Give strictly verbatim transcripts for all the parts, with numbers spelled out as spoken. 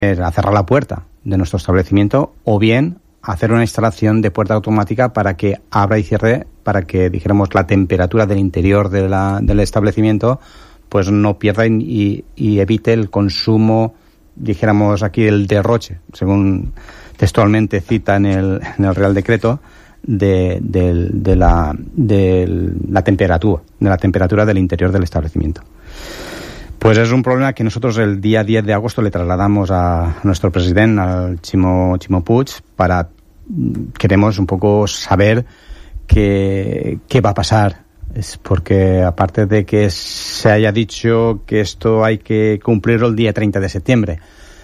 a cerrar la puerta de nuestro establecimiento o bien hacer una instalación de puerta automática para que abra y cierre, para que, dijéramos, la temperatura del interior de la, del establecimiento pues no pierda y, y evite el consumo, dijéramos aquí, el derroche, según textualmente cita en el, en el Real Decreto, de, de, de, la, de la temperatura, de la temperatura del interior del establecimiento. Pues es un problema que nosotros el día diez de agosto le trasladamos a nuestro presidente, al Ximo, Ximo Puig, para, queremos un poco saber qué, qué va a pasar. Es porque aparte de que se haya dicho que esto hay que cumplirlo el día treinta de septiembre,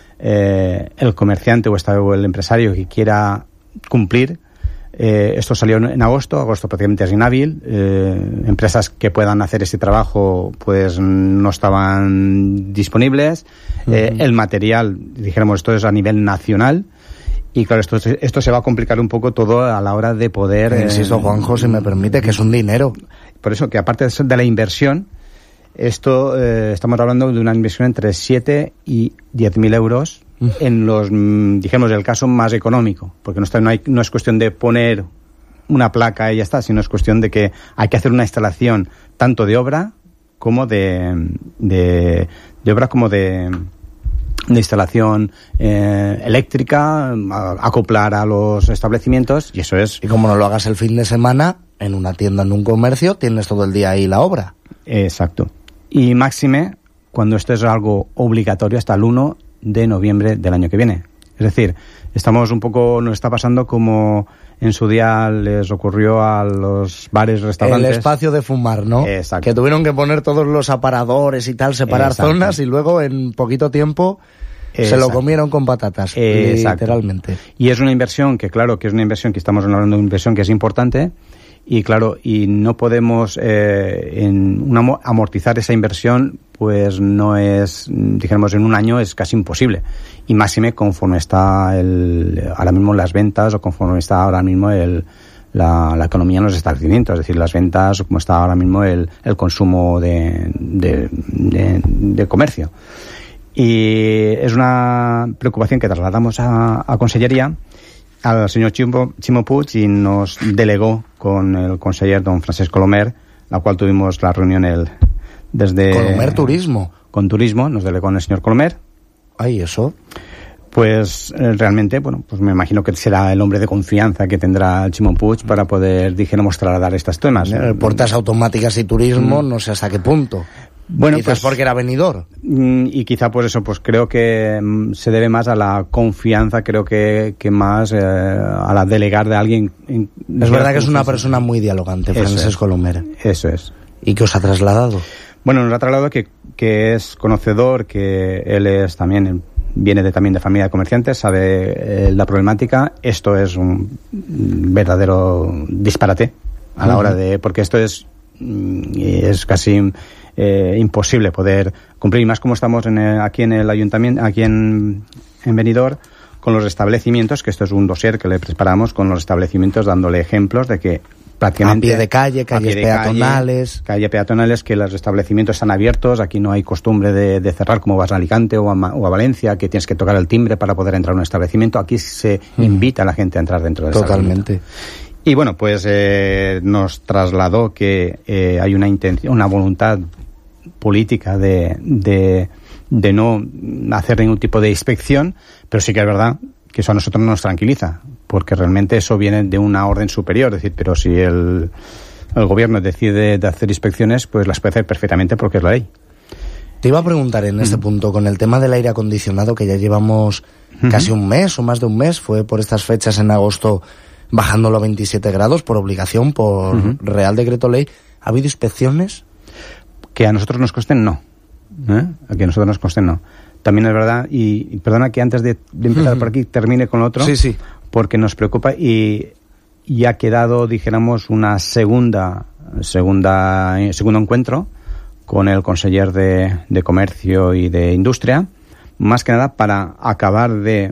eh, el comerciante o, esta, o el empresario que quiera cumplir, Eh, esto salió en agosto, agosto prácticamente es inhábil, eh, empresas que puedan hacer ese trabajo pues no estaban disponibles, uh-huh. eh, el material, dijéramos, esto es a nivel nacional, y claro, esto, esto se va a complicar un poco todo a la hora de poder... Eh, Insisto, Juanjo, si me permite, que es un dinero. Por eso, que aparte de la inversión, esto eh, estamos hablando de una inversión entre siete y diez mil euros, en los, dijimos, el caso más económico, porque no, está, no, hay, no es cuestión de poner una placa y ya está, sino es cuestión de que hay que hacer una instalación tanto de obra como de, de, de obra como de, de instalación eh, eléctrica, a, acoplar a los establecimientos, y eso es... Y como no lo hagas el fin de semana, en una tienda, en un comercio, tienes todo el día ahí la obra. Exacto. Y máxime, cuando esto es algo obligatorio, hasta el uno de noviembre del año que viene. Es decir, estamos un poco, nos está pasando como en su día les ocurrió a los bares, restaurantes. El espacio de fumar, ¿no? Exacto. Que tuvieron que poner todos los aparadores y tal, separar Exacto. zonas, y luego en poquito tiempo Exacto. se lo comieron con patatas, Exacto. literalmente. Y es una inversión que, claro, que es una inversión que estamos hablando de una inversión que es importante. Y claro, y no podemos eh, en una, amortizar esa inversión, pues no es, dijéramos, en un año es casi imposible. Y máxime conforme está el, ahora mismo las ventas, o conforme está ahora mismo el, la, la economía en los establecimientos, es decir, las ventas, o como está ahora mismo el, el consumo de, de, de, de comercio. Y es una preocupación que trasladamos a, a Consellería, al señor Ximo, Ximo Puig, y nos delegó con el conseller don Francesc Colomer, la cual tuvimos la reunión el, desde... Colomer Turismo. Con Turismo, nos delegó el señor Colomer. Ay, eso. Pues eh, realmente, bueno, pues me imagino que será el hombre de confianza que tendrá el Ximo Puig para poder, dijéramos, trasladar estos temas. Puertas automáticas y turismo, mm. no sé hasta qué punto. Bueno, quizás pues, porque era venidor. Y quizá por eso, pues creo que se debe más a la confianza, creo que, que más eh, a la delegar de alguien. En, es verdad que es una persona muy dialogante, Francesc Colomer. Eso es. ¿Y qué os ha trasladado? Bueno, nos ha trasladado que, que es conocedor, que él es también, viene de, también de familia de comerciantes, sabe eh, la problemática. Esto es un verdadero disparate a la uh-huh. hora de... porque esto es, es casi... Eh, imposible poder cumplir, y más como estamos en el, aquí en el ayuntamiento, aquí en, en Benidorm, con los establecimientos, que esto es un dossier que le preparamos con los establecimientos, dándole ejemplos de que prácticamente... A pie de calle, calles de peatonales... Calle, calle peatonales, que los establecimientos están abiertos, aquí no hay costumbre de, de cerrar como vas a Alicante o a, o a Valencia, que tienes que tocar el timbre para poder entrar a un establecimiento. Aquí se mm. invita a la gente a entrar dentro del Totalmente. establecimiento. Y bueno, pues eh, nos trasladó que eh, hay una intención, una voluntad política de, de, de no hacer ningún tipo de inspección, pero sí que es verdad que eso a nosotros no nos tranquiliza, porque realmente eso viene de una orden superior, es decir, pero si el, el gobierno decide de hacer inspecciones, pues las puede hacer perfectamente porque es la ley. Te iba a preguntar en este mm. punto, con el tema del aire acondicionado, que ya llevamos mm-hmm. casi un mes o más de un mes, fue por estas fechas en agosto bajándolo a veintisiete grados por obligación, por mm-hmm. Real Decreto Ley. ¿Ha habido inspecciones? Que a nosotros nos costen, no. ¿Eh? A que a nosotros nos costen, no. También es verdad, y, y perdona que antes de, de empezar uh-huh. por aquí termine con lo otro, sí, sí. porque nos preocupa y, y ha quedado, dijéramos, una segunda, segunda, segundo encuentro con el conseller de, de Comercio y de Industria, más que nada para acabar de,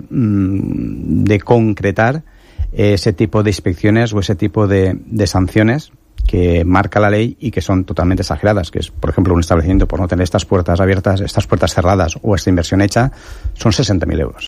de concretar ese tipo de inspecciones o ese tipo de, de sanciones que marca la ley y que son totalmente exageradas, que es, por ejemplo, un establecimiento por no tener estas puertas abiertas, estas puertas cerradas o esta inversión hecha, son sesenta mil euros.